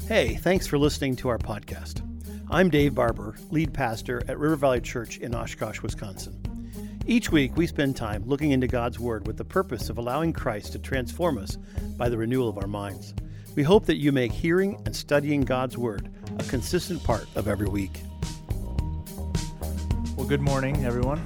Hey, thanks for listening to our podcast. I'm Dave Barber, lead pastor at River Valley Church in Oshkosh, Wisconsin. Each week, we spend time looking into God's Word with the purpose of allowing Christ to transform us by the renewal of our minds. We hope that you make hearing and studying God's Word a consistent part of every week. Well, good morning, everyone.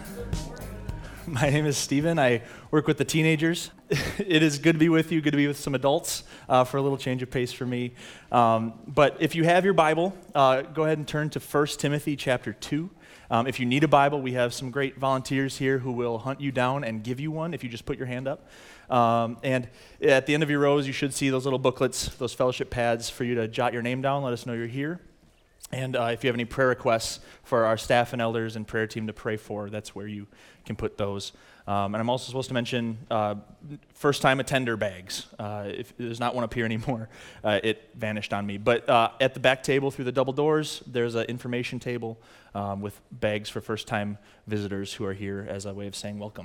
My name is Stephen. I work with the teenagers. It is good to be with you, good to be with some adults for a little change of pace for me. But if you have your Bible, go ahead and turn to 1 Timothy chapter 2. If you need a Bible, we have some great volunteers here who will hunt you down and give you one if you just put your hand up. And at the end of your rows, you should see those little booklets, those fellowship pads for you to jot your name down, let us know you're here. And if you have any prayer requests for our staff and elders and prayer team to pray for, that's where you can put those. And I'm also supposed to mention first-time attender bags. If there's not one up here anymore, it vanished on me. But at the back table through the double doors, there's an information table with bags for first-time visitors who are here as a way of saying welcome.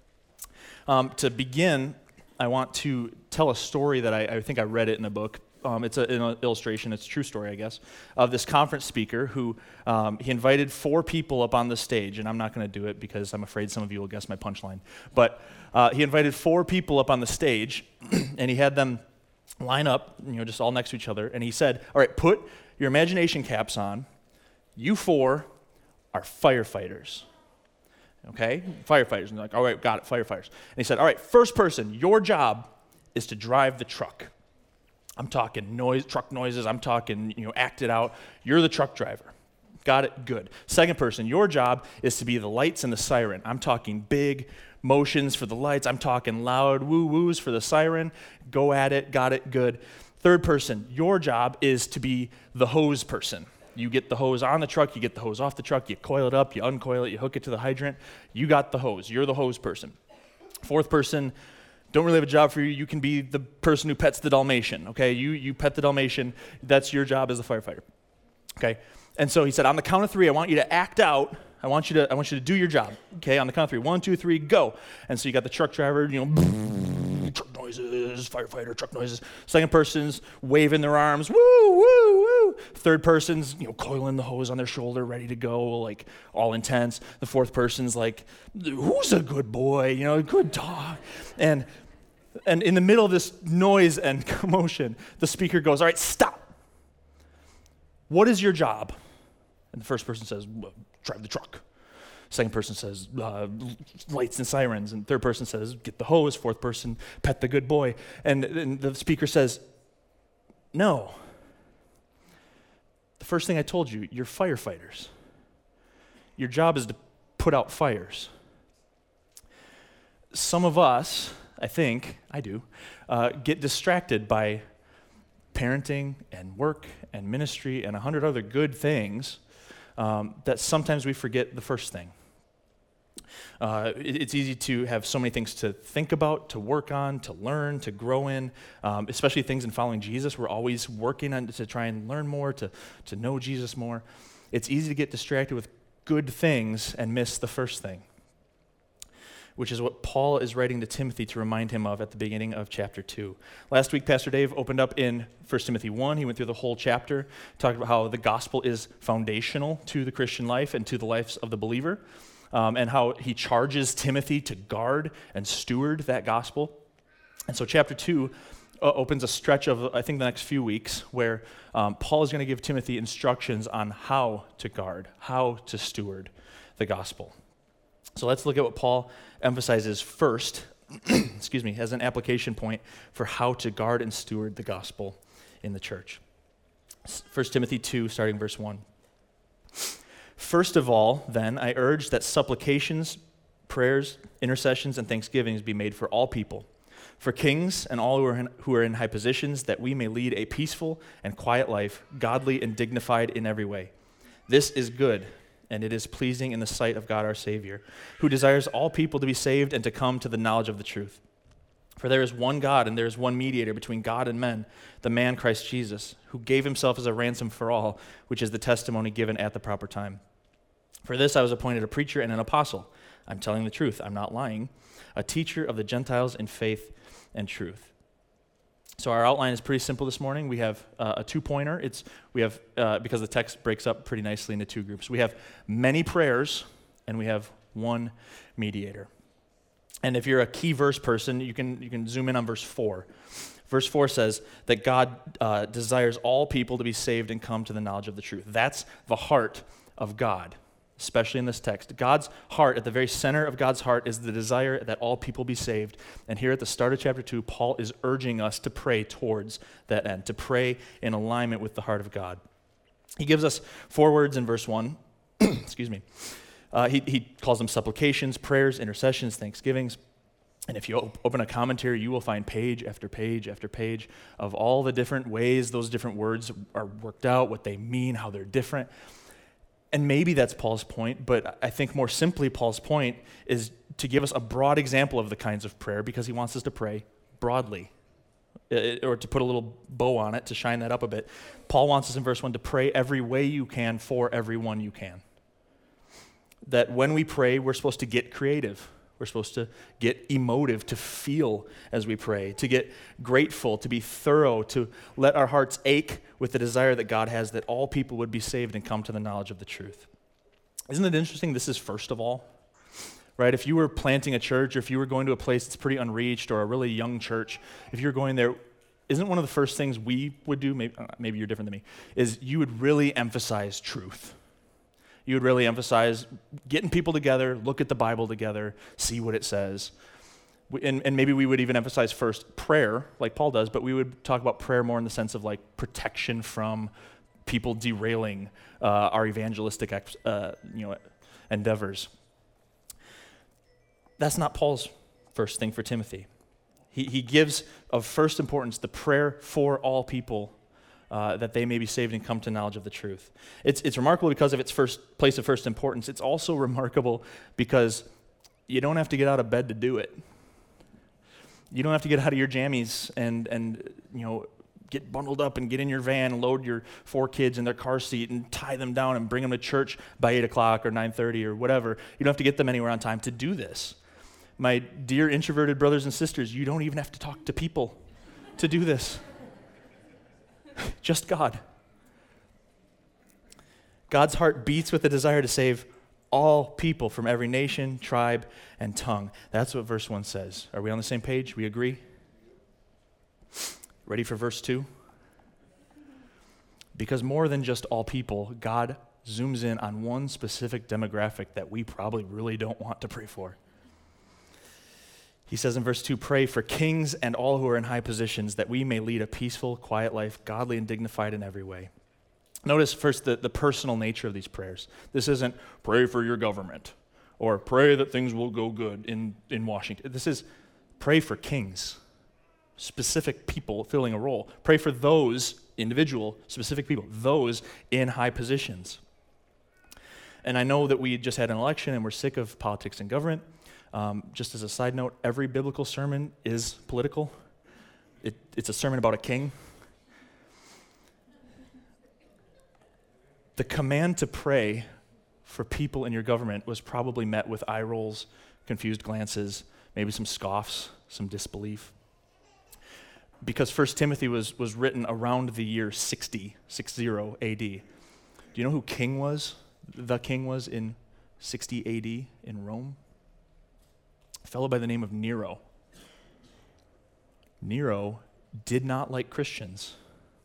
To begin, I want to tell a story that I think I read it in a book. It's an illustration, it's a true story, I guess, of this conference speaker who he invited 4 people up on the stage, and I'm not going to do it because I'm afraid some of you will guess my punchline. But he invited 4 people up on the stage, and he had them line up, just all next to each other, and he said, all right, put your imagination caps on. You 4 are firefighters. Okay? Firefighters. And they're like, all right, got it, firefighters. And he said, all right, first person, your job is to drive the truck. I'm talking truck noises. I'm talking, act it out. You're the truck driver. Got it? Good. Second person, your job is to be the lights and the siren. I'm talking big motions for the lights. I'm talking loud woo-woos for the siren. Go at it. Got it? Good. Third person, your job is to be the hose person. You get the hose on the truck. You get the hose off the truck. You coil it up. You uncoil it. You hook it to the hydrant. You got the hose. You're the hose person. Fourth person, don't really have a job for you. You can be the person who pets the Dalmatian, okay? You pet the Dalmatian. That's your job as a firefighter, okay? And so he said, on the count of 3, I want you to act out. I want you to do your job, okay? On the count of 3, 1, 2, 3, go. And so you got the truck driver, truck noises, firefighter, truck noises. Second person's waving their arms, woo, woo, woo. Third person's, coiling the hose on their shoulder, ready to go, like all intense. The fourth person's like, who's a good boy, good dog. And in the middle of this noise and commotion, the speaker goes, all right, stop. What is your job? And the first person says, drive the truck. Second person says, lights and sirens. And third person says, get the hose. Fourth person, pet the good boy. And the speaker says, no. The first thing I told you, you're firefighters. Your job is to put out fires. Some of us, I think, I do, get distracted by parenting and work and ministry and 100 other good things that sometimes we forget the first thing. It's easy to have so many things to think about, to work on, to learn, to grow in, especially things in following Jesus. We're always working on to try and learn more, to know Jesus more. It's easy to get distracted with good things and miss the first thing, which is what Paul is writing to Timothy to remind him of at the beginning of chapter 2. Last week, Pastor Dave opened up in 1 Timothy 1. He went through the whole chapter, talked about how the gospel is foundational to the Christian life and to the lives of the believer, and how he charges Timothy to guard and steward that gospel. And so chapter 2 opens a stretch of, I think, the next few weeks where Paul is going to give Timothy instructions on how to guard, how to steward the gospel. So let's look at what Paul emphasizes first, as an application point for how to guard and steward the gospel in the church. 1 Timothy 2, starting verse 1. First of all, then, I urge that supplications, prayers, intercessions, and thanksgivings be made for all people, for kings and all who are in high positions, that we may lead a peaceful and quiet life, godly and dignified in every way. This is good, and it is pleasing in the sight of God our Savior, who desires all people to be saved and to come to the knowledge of the truth. For there is one God, and there is one mediator between God and men, the man Christ Jesus, who gave himself as a ransom for all, which is the testimony given at the proper time. For this I was appointed a preacher and an apostle. I'm telling the truth, I'm not lying. A teacher of the Gentiles in faith and truth. So our outline is pretty simple this morning. We have a two-pointer. Because the text breaks up pretty nicely into two groups. We have many prayers, and we have one mediator. And if you're a key verse person, you can zoom in on verse 4. Verse 4 says that God desires all people to be saved and come to the knowledge of the truth. That's the heart of God, especially in this text. God's heart, at the very center of God's heart, is the desire that all people be saved. And here at the start of chapter 2, Paul is urging us to pray towards that end, to pray in alignment with the heart of God. He gives us 4 words in verse 1. Excuse me. He calls them supplications, prayers, intercessions, thanksgivings. And if you open a commentary, you will find page after page after page of all the different ways those different words are worked out, what they mean, how they're different. And maybe that's Paul's point, but I think more simply Paul's point is to give us a broad example of the kinds of prayer because he wants us to pray broadly. Or to put a little bow on it, to shine that up a bit. Paul wants us in verse 1 to pray every way you can for everyone you can. That when we pray, we're supposed to get creative. We're supposed to get emotive, to feel as we pray, to get grateful, to be thorough, to let our hearts ache with the desire that God has that all people would be saved and come to the knowledge of the truth. Isn't it interesting? This is first of all, right? If you were planting a church or if you were going to a place that's pretty unreached or a really young church, if you're going there, isn't one of the first things we would do, maybe you're different than me, is you would really emphasize truth. You would really emphasize getting people together, look at the Bible together, see what it says. And maybe we would even emphasize first prayer, like Paul does, but we would talk about prayer more in the sense of like protection from people derailing our evangelistic endeavors. That's not Paul's first thing for Timothy. He gives of first importance the prayer for all people that they may be saved and come to knowledge of the truth. It's remarkable because of its first place of first importance. It's also remarkable because you don't have to get out of bed to do it. You don't have to get out of your jammies and get bundled up and get in your van, load your 4 kids in their car seat and tie them down and bring them to church by 8 o'clock or 9:30 or whatever. You don't have to get them anywhere on time to do this. My dear introverted brothers and sisters, you don't even have to talk to people to do this. Just God. God's heart beats with the desire to save all people from every nation, tribe, and tongue. That's what verse 1 says. Are we on the same page? We agree? Ready for verse 2? Because more than just all people, God zooms in on one specific demographic that we probably really don't want to pray for. He says in verse 2, pray for kings and all who are in high positions, that we may lead a peaceful, quiet life, godly and dignified in every way. Notice first the personal nature of these prayers. This isn't pray for your government or pray that things will go good in Washington. This is pray for kings, specific people filling a role. Pray for those individual, specific people, those in high positions. And I know that we just had an election and we're sick of politics and government. Just as a side note, every biblical sermon is political. It's a sermon about a king. The command to pray for people in your government was probably met with eye rolls, confused glances, maybe some scoffs, some disbelief. Because 1 Timothy was written around the year 60 AD. Do you know who king was? The king was in 60 AD in Rome? A fellow by the name of Nero. Nero did not like Christians.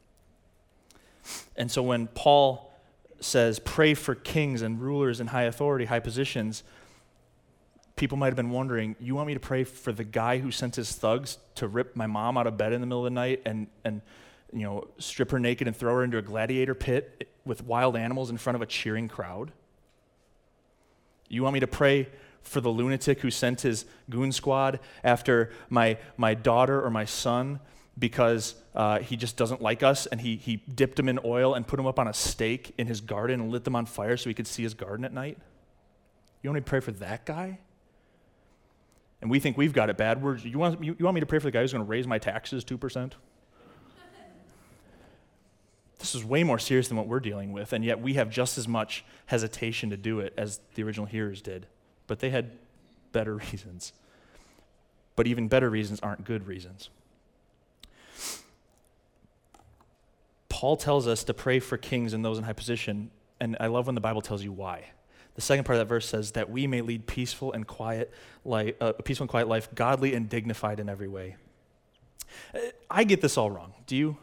And so when Paul says, pray for kings and rulers in high authority, high positions, people might have been wondering, you want me to pray for the guy who sent his thugs to rip my mom out of bed in the middle of the night and strip her naked and throw her into a gladiator pit with wild animals in front of a cheering crowd? You want me to pray for the lunatic who sent his goon squad after my daughter or my son because he just doesn't like us, and he dipped them in oil and put them up on a stake in his garden and lit them on fire so he could see his garden at night? You want me to pray for that guy? And we think we've got it bad. You want me to pray for the guy who's going to raise my taxes 2%? This is way more serious than what we're dealing with, and yet we have just as much hesitation to do it as the original hearers did. But they had better reasons. But even better reasons aren't good reasons. Paul tells us to pray for kings and those in high position, and I love when the Bible tells you why. The second part of that verse says that we may lead peaceful and quiet life, godly and dignified in every way. I get this all wrong. Do you?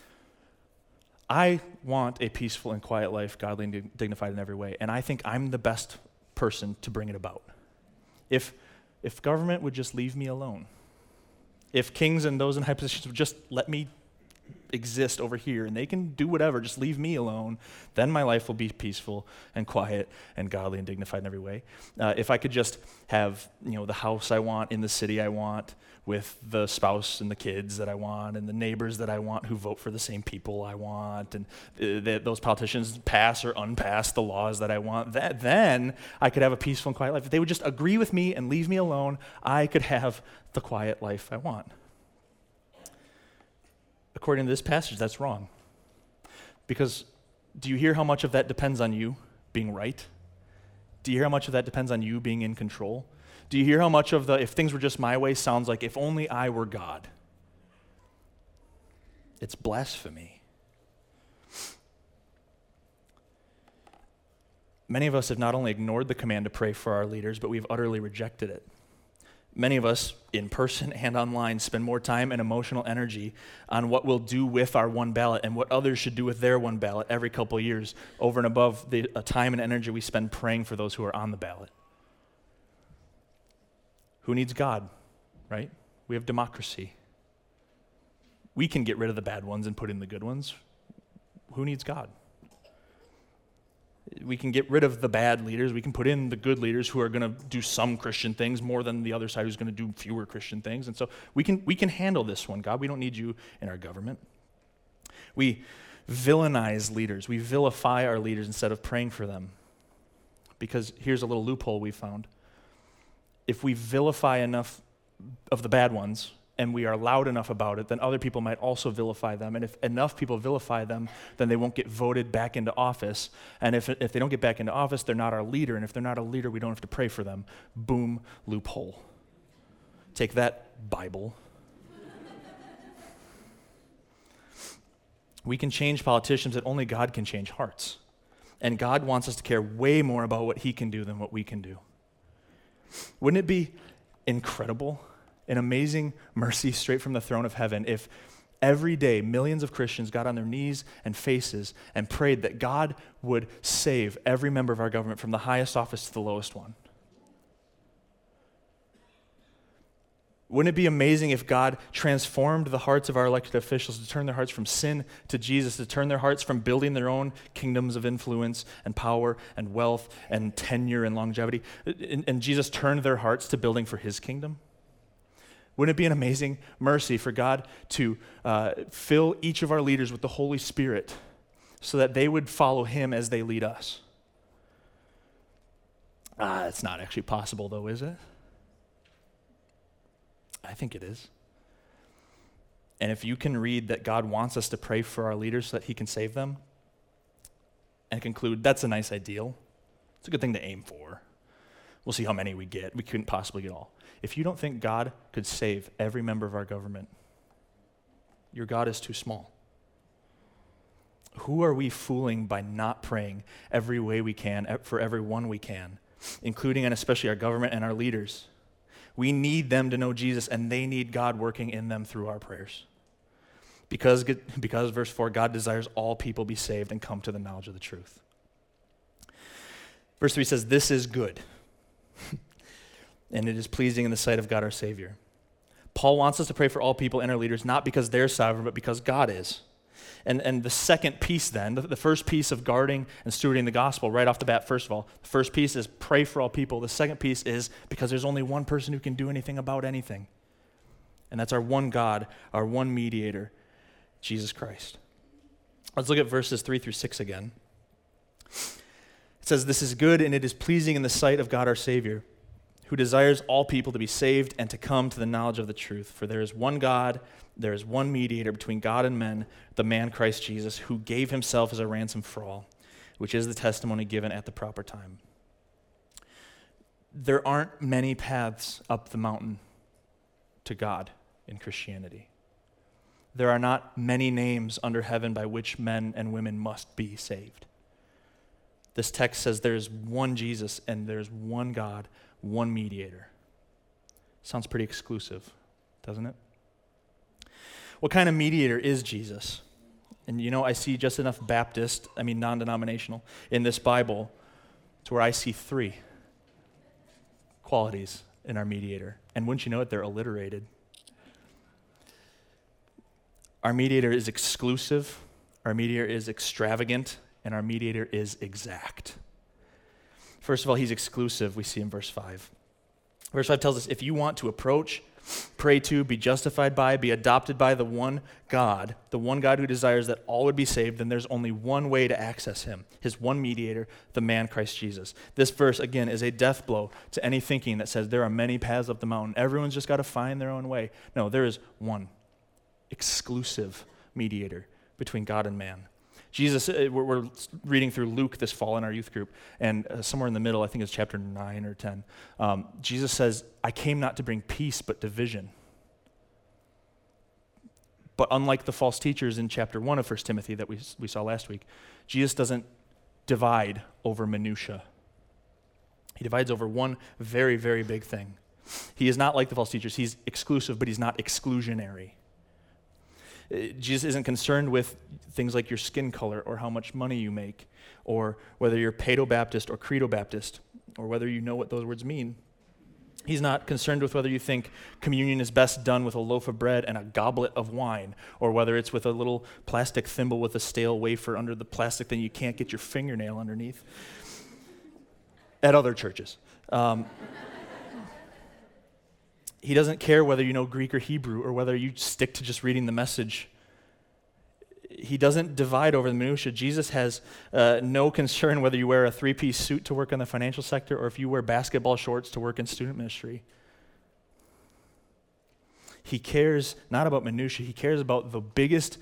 I want a peaceful and quiet life, godly and dignified in every way, and I think I'm the best person to bring it about. If government would just leave me alone, if kings and those in high positions would just let me exist over here and they can do whatever, just leave me alone, then my life will be peaceful and quiet and godly and dignified in every way. If I could just have, the house I want in the city I want, with the spouse and the kids that I want and the neighbors that I want who vote for the same people I want, and those politicians pass or unpass the laws that I want, then I could have a peaceful and quiet life. If they would just agree with me and leave me alone, I could have the quiet life I want. According to this passage, that's wrong. Because do you hear how much of that depends on you being right? Do you hear how much of that depends on you being in control? Do you hear how much of the if things were just my way sounds like if only I were God? It's blasphemy. Many of us have not only ignored the command to pray for our leaders, but we've utterly rejected it. Many of us, in person and online, spend more time and emotional energy on what we'll do with our one ballot and what others should do with their one ballot every couple of years, over and above the time and energy we spend praying for those who are on the ballot. Who needs God, right? We have democracy. We can get rid of the bad ones and put in the good ones. Who needs God? We can get rid of the bad leaders. We can put in the good leaders who are going to do some Christian things more than the other side who's going to do fewer Christian things. And so we can handle this one, God. We don't need you in our government. We villainize leaders. We vilify our leaders instead of praying for them. Because here's a little loophole we found. If we vilify enough of the bad ones, and we are loud enough about it, then other people might also vilify them. And if enough people vilify them, then they won't get voted back into office. And if they don't get back into office, they're not our leader. And if they're not a leader, we don't have to pray for them. Boom, loophole. Take that, Bible. We can change politicians, but only God can change hearts. And God wants us to care way more about what he can do than what we can do. Wouldn't it be incredible? An amazing mercy straight from the throne of heaven if every day millions of Christians got on their knees and faces and prayed that God would save every member of our government from the highest office to the lowest one. Wouldn't it be amazing if God transformed the hearts of our elected officials to turn their hearts from sin to Jesus, to turn their hearts from building their own kingdoms of influence and power and wealth and tenure and longevity, and Jesus turned their hearts to building for his kingdom? Wouldn't it be an amazing mercy for God to fill each of our leaders with the Holy Spirit so that they would follow him as they lead us? It's not actually possible though, is it? I think it is. And if you can read that God wants us to pray for our leaders so that he can save them and conclude that's a nice ideal, it's a good thing to aim for. We'll see how many we get. We couldn't possibly get all. If you don't think God could save every member of our government, your God is too small. Who are we fooling by not praying every way we can for everyone we can, including and especially our government and our leaders? We need them to know Jesus, and they need God working in them through our prayers. Because verse 4, God desires all people be saved and come to the knowledge of the truth. Verse 3 says, this is good. And it is pleasing in the sight of God our Savior. Paul wants us to pray for all people and our leaders, not because they're sovereign, but because God is. And the second piece then, the first piece of guarding and stewarding the gospel, right off the bat, first of all, the first piece is pray for all people. The second piece is because there's only one person who can do anything about anything. And that's our one God, our one mediator, Jesus Christ. Let's look at verses 3 through 6 again. It says, this is good and it is pleasing in the sight of God our Savior, who desires all people to be saved and to come to the knowledge of the truth. For there is one God, there is one mediator between God and men, the man Christ Jesus, who gave himself as a ransom for all, which is the testimony given at the proper time. There aren't many paths up the mountain to God in Christianity. there are not many names under heaven by which men and women must be saved. This text says there's one Jesus and there's one God, one mediator. Sounds pretty exclusive, doesn't it? What kind of mediator is Jesus? And I see just enough non-denominational, in this Bible to where I see three qualities in our mediator. And wouldn't you know it, they're alliterated. Our mediator is exclusive, our mediator is extravagant, and our mediator is exact. First of all, he's exclusive, we see in verse 5. Verse 5 tells us, if you want to approach, pray to, be justified by, be adopted by the one God who desires that all would be saved, then there's only one way to access him, his one mediator, the man Christ Jesus. This verse, again, is a death blow to any thinking that says there are many paths up the mountain. Everyone's just got to find their own way. No, there is one exclusive mediator between God and man. Jesus, we're reading through Luke this fall in our youth group, and somewhere in the middle, I think it's chapter 9 or 10, Jesus says, I came not to bring peace, but division. But unlike the false teachers in chapter 1 of 1 Timothy that we saw last week, Jesus doesn't divide over minutia. He divides over one very, very big thing. He is not like the false teachers. He's exclusive, but he's not exclusionary. Jesus isn't concerned with things like your skin color or how much money you make or whether you're Paedo-Baptist or Credo-Baptist or whether you know what those words mean. He's not concerned with whether you think communion is best done with a loaf of bread and a goblet of wine or whether it's with a little plastic thimble with a stale wafer under the plastic thing you can't get your fingernail underneath at other churches. He doesn't care whether you know Greek or Hebrew or whether you stick to just reading the Message. He doesn't divide over the minutia. Jesus has no concern whether you wear a three-piece suit to work in the financial sector or if you wear basketball shorts to work in student ministry. He cares not about minutia. He cares about the biggest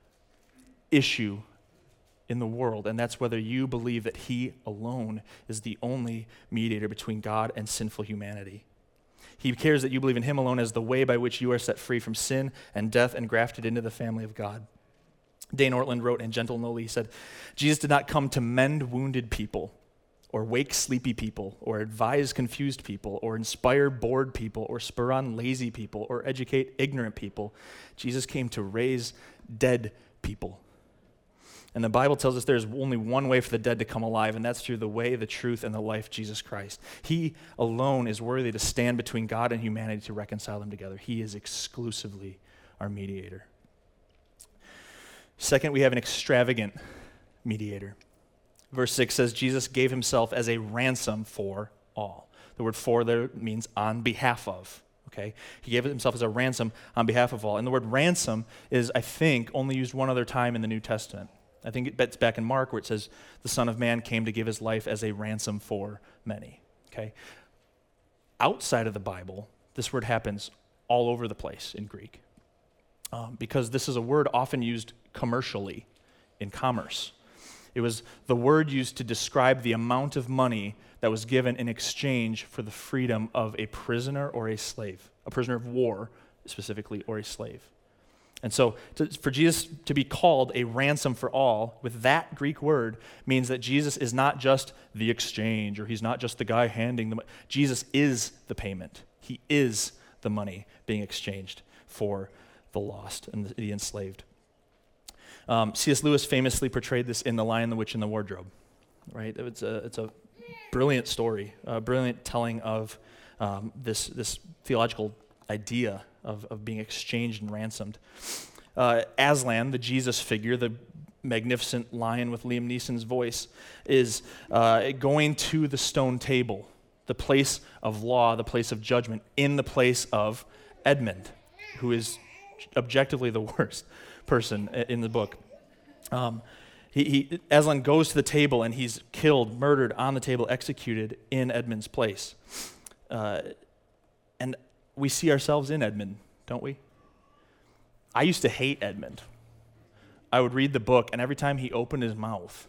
issue in the world, and that's whether you believe that he alone is the only mediator between God and sinful humanity. He cares that you believe in him alone as the way by which you are set free from sin and death and grafted into the family of God. Dane Ortland wrote in Gentle Lowly, he said, Jesus did not come to mend wounded people or wake sleepy people or advise confused people or inspire bored people or spur on lazy people or educate ignorant people. Jesus came to raise dead people. And the Bible tells us there's only one way for the dead to come alive, and that's through the way, the truth, and the life, Jesus Christ. He alone is worthy to stand between God and humanity to reconcile them together. He is exclusively our mediator. Second, we have an extravagant mediator. Verse 6 says, Jesus gave himself as a ransom for all. The word for there means on behalf of. Okay? He gave himself as a ransom on behalf of all. And the word ransom is, I think, only used one other time in the New Testament. I think it's back in Mark where it says, the Son of Man came to give his life as a ransom for many. Okay? Outside of the Bible, this word happens all over the place in Greek because this is a word often used commercially in commerce. It was the word used to describe the amount of money that was given in exchange for the freedom of a prisoner or a slave, a prisoner of war specifically, or a slave. And so for Jesus to be called a ransom for all with that Greek word means that Jesus is not just the exchange or he's not just the guy handing the money. Jesus is the payment. He is the money being exchanged for the lost and the enslaved. C.S. Lewis famously portrayed this in The Lion, the Witch, and the Wardrobe. Right? It's a brilliant story, a brilliant telling of this theological idea of being exchanged and ransomed. Aslan, the Jesus figure, the magnificent lion with Liam Neeson's voice, is going to the stone table, the place of law, the place of judgment, in the place of Edmund, who is objectively the worst person in the book. Aslan goes to the table and he's killed, murdered on the table, executed in Edmund's place. And we see ourselves in Edmund, don't we? I used to hate Edmund. I would read the book, and every time he opened his mouth,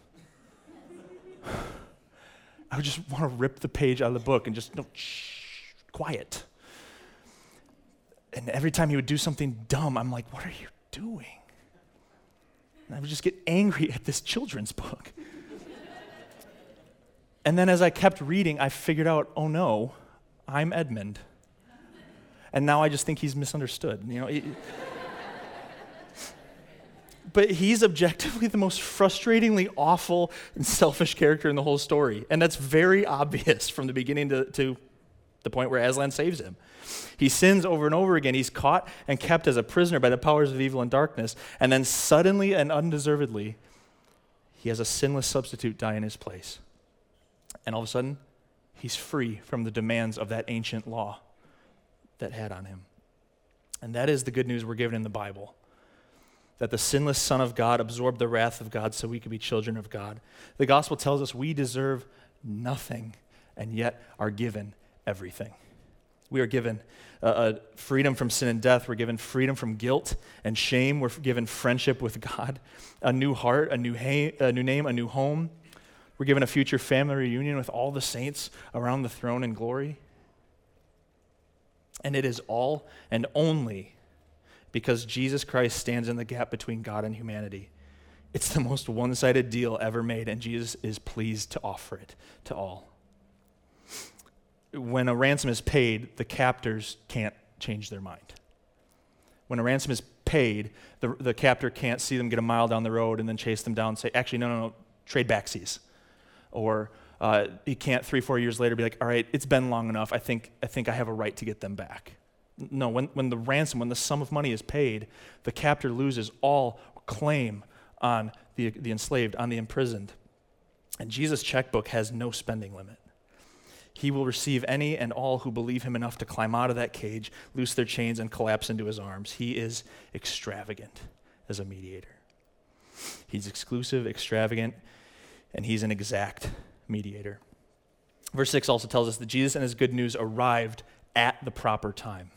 I would just want to rip the page out of the book and just, no, shh, quiet. And every time he would do something dumb, I'm like, what are you doing? And I would just get angry at this children's book. And then as I kept reading, I figured out, oh no, I'm Edmund. And now I just think he's misunderstood. But he's objectively the most frustratingly awful and selfish character in the whole story. And that's very obvious from the beginning to the point where Aslan saves him. He sins over and over again. He's caught and kept as a prisoner by the powers of evil and darkness. And then suddenly and undeservedly, he has a sinless substitute die in his place. And all of a sudden, he's free from the demands of that ancient law that had on him. And that is the good news we're given in the Bible. That the sinless Son of God absorbed the wrath of God so we could be children of God. The gospel tells us we deserve nothing and yet are given everything. We are given freedom from sin and death. We're given freedom from guilt and shame. We're given friendship with God, a new heart, a new name, a new home. We're given a future family reunion with all the saints around the throne in glory. And it is all and only because Jesus Christ stands in the gap between God and humanity. It's the most one-sided deal ever made, and Jesus is pleased to offer it to all. When a ransom is paid, the captors can't change their mind. When a ransom is paid, the captor can't see them get a mile down the road and then chase them down and say, actually, no, trade backsies. Or he can't 3-4 years later be like, all right, it's been long enough. I think I have a right to get them back. No, when the sum of money is paid, the captor loses all claim on the enslaved, on the imprisoned. And Jesus' checkbook has no spending limit. He will receive any and all who believe him enough to climb out of that cage, loose their chains, and collapse into his arms. He is extravagant as a mediator. He's exclusive, extravagant, and he's an exact mediator. Verse 6 also tells us that Jesus and his good news arrived at the proper time.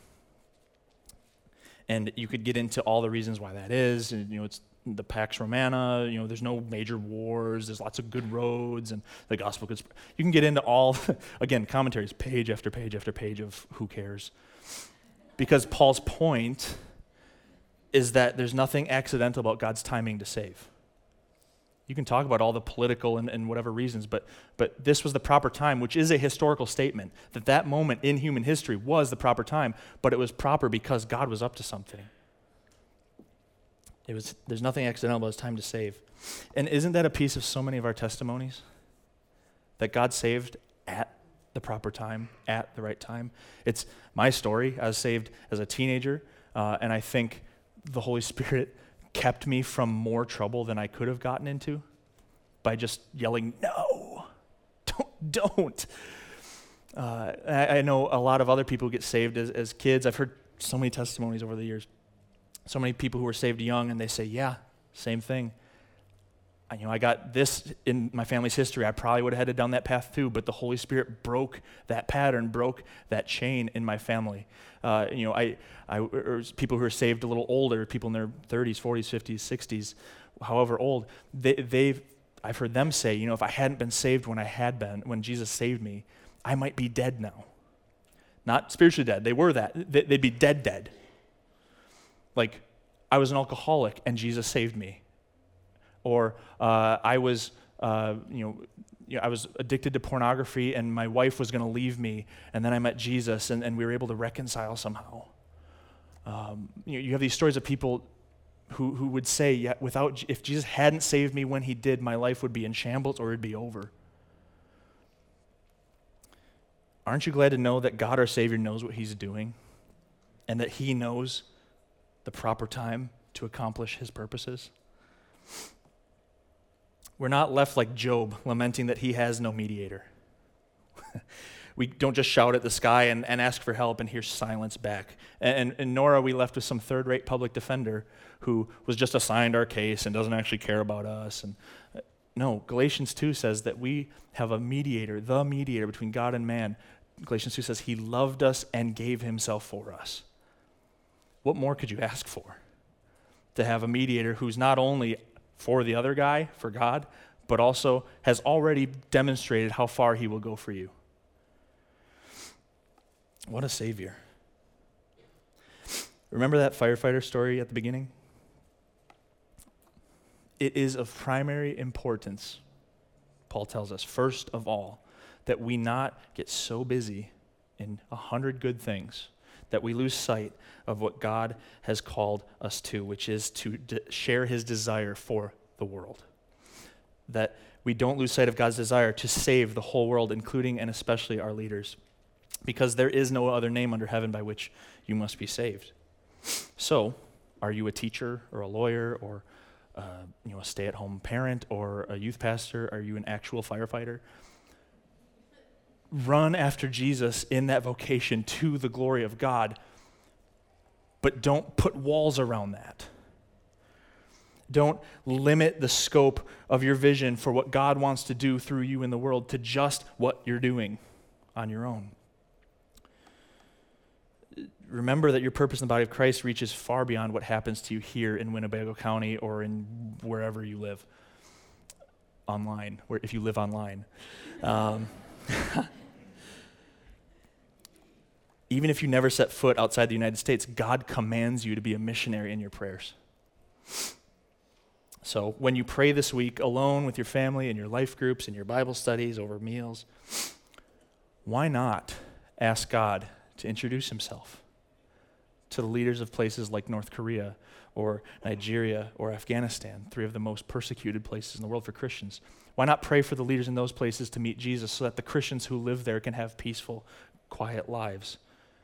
And you could get into all the reasons why that is. And, it's the Pax Romana, there's no major wars, there's lots of good roads, and the gospel could you can get into all, again, commentaries, page after page after page of who cares. Because Paul's point is that there's nothing accidental about God's timing to save. You can talk about all the political and whatever reasons, but this was the proper time, which is a historical statement, that moment in human history was the proper time, but it was proper because God was up to something. There's nothing accidental about his time to save. And isn't that a piece of so many of our testimonies? That God saved at the proper time, at the right time. It's my story. I was saved as a teenager, and I think the Holy Spirit kept me from more trouble than I could have gotten into by just yelling, no, don't. I know a lot of other people who get saved as kids. I've heard so many testimonies over the years. So many people who were saved young, and they say, yeah, same thing. I got this in my family's history. I probably would have headed down that path too, but the Holy Spirit broke that pattern, broke that chain in my family. Or people who are saved a little older, people in their 30s, 40s, 50s, 60s, however old, I've heard them say, if I hadn't been saved when Jesus saved me, I might be dead now. Not spiritually dead. They were that. They'd be dead. Like, I was an alcoholic and Jesus saved me. Or I was addicted to pornography and my wife was going to leave me, and then I met Jesus and we were able to reconcile somehow. You have these stories of people who would say, yeah, if Jesus hadn't saved me when he did, my life would be in shambles or it'd be over. Aren't you glad to know that God our Savior knows what he's doing and that he knows the proper time to accomplish his purposes? We're not left like Job, lamenting that he has no mediator. We don't just shout at the sky and ask for help and hear silence back. And nor are we left with some third-rate public defender who was just assigned our case and doesn't actually care about us. And no, Galatians 2 says that we have a mediator, the mediator between God and man. Galatians 2 says he loved us and gave himself for us. What more could you ask for? To have a mediator who's not only for the other guy, for God, but also has already demonstrated how far he will go for you. What a Savior. Remember that firefighter story at the beginning? it is of primary importance, Paul tells us, first of all, that we not get so busy in 100 good things that we lose sight of what God has called us to, which is to share his desire for the world. That we don't lose sight of God's desire to save the whole world, including and especially our leaders, because there is no other name under heaven by which you must be saved. So, are you a teacher or a lawyer or a stay-at-home parent or a youth pastor? Are you an actual firefighter? Run after Jesus in that vocation to the glory of God, but don't put walls around that. Don't limit the scope of your vision for what God wants to do through you in the world to just what you're doing on your own. Remember that your purpose in the body of Christ reaches far beyond what happens to you here in Winnebago County or in wherever you live online, if you live online. Even if you never set foot outside the United States, God commands you to be a missionary in your prayers. So when you pray this week alone with your family in your life groups, in your Bible studies, over meals, why not ask God to introduce himself to the leaders of places like North Korea or Nigeria or Afghanistan, 3 of the most persecuted places in the world for Christians? Why not pray for the leaders in those places to meet Jesus so that the Christians who live there can have peaceful, quiet lives?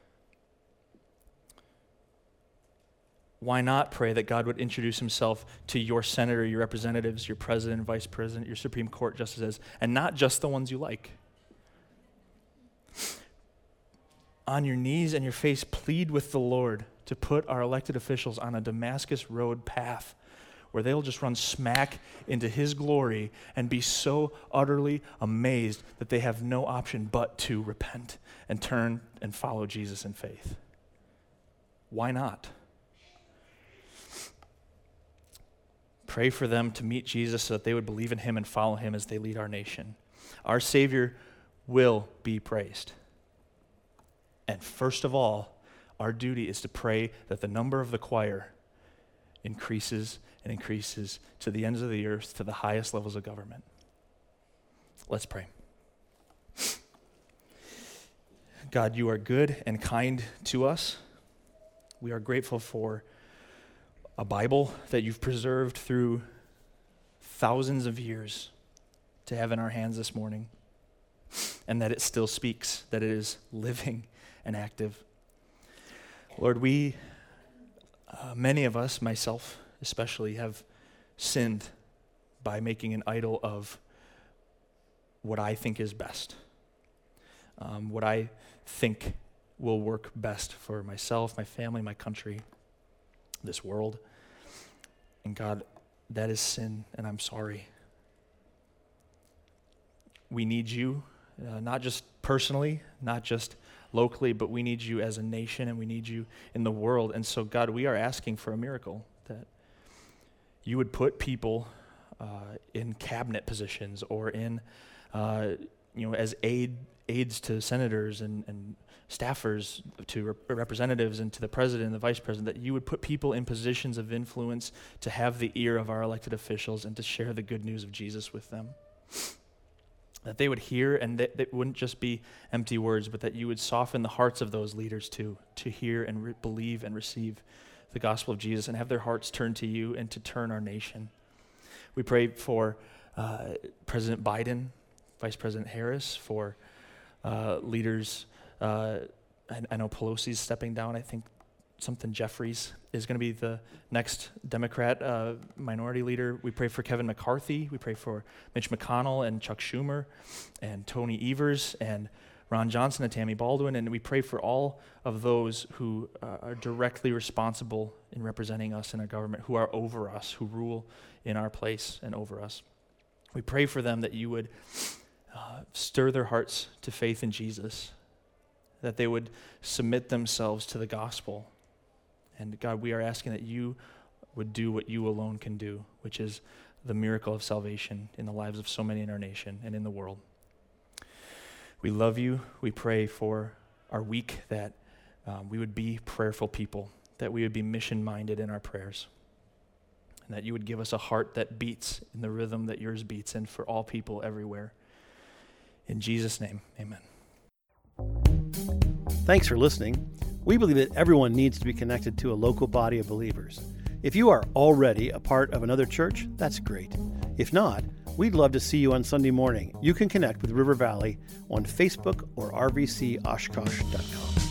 Why not pray that God would introduce himself to your senator, your representatives, your president, vice president, your Supreme Court justices, and not just the ones you like? On your knees and your face, plead with the Lord to put our elected officials on a Damascus Road path where they'll just run smack into his glory and be so utterly amazed that they have no option but to repent and turn and follow Jesus in faith. Why not? Pray for them to meet Jesus so that they would believe in him and follow him as they lead our nation. Our Savior will be praised. And first of all, our duty is to pray that the number of the choir increases and increases to the ends of the earth, to the highest levels of government. Let's pray. God, you are good and kind to us. We are grateful for a Bible that you've preserved through thousands of years to have in our hands this morning, and that it still speaks, that it is living and active. Lord, we, many of us, myself especially, have sinned by making an idol of what I think is best, what I think will work best for myself, my family, my country, this world. And God, that is sin, and I'm sorry. We need you, not just personally, not just locally, but we need you as a nation, and we need you in the world. And so, God, we are asking for a miracle, that you would put people in cabinet positions or in, as aides to senators and staffers, to representatives, and to the president and the vice president, that you would put people in positions of influence to have the ear of our elected officials and to share the good news of Jesus with them. That they would hear, and that it wouldn't just be empty words, but that you would soften the hearts of those leaders too, to hear and believe and receive the gospel of Jesus and have their hearts turned to you and to turn our nation. We pray for President Biden, Vice President Harris, for leaders. I know Pelosi's stepping down. I think Jeffries is going to be the next Democrat minority leader. We pray for Kevin McCarthy. We pray for Mitch McConnell and Chuck Schumer and Tony Evers and Ron Johnson and Tammy Baldwin. And we pray for all of those who are directly responsible in representing us in our government, who are over us, who rule in our place and over us. We pray for them that you would stir their hearts to faith in Jesus, that they would submit themselves to the gospel. And God, we are asking that you would do what you alone can do, which is the miracle of salvation in the lives of so many in our nation and in the world. We love you. We pray for our week that we would be prayerful people, that we would be mission-minded in our prayers. and that you would give us a heart that beats in the rhythm that yours beats in for all people everywhere. In Jesus' name, amen. Thanks for listening. We believe that everyone needs to be connected to a local body of believers. If you are already a part of another church, that's great. If not, we'd love to see you on Sunday morning. You can connect with River Valley on Facebook or rvcoshkosh.com.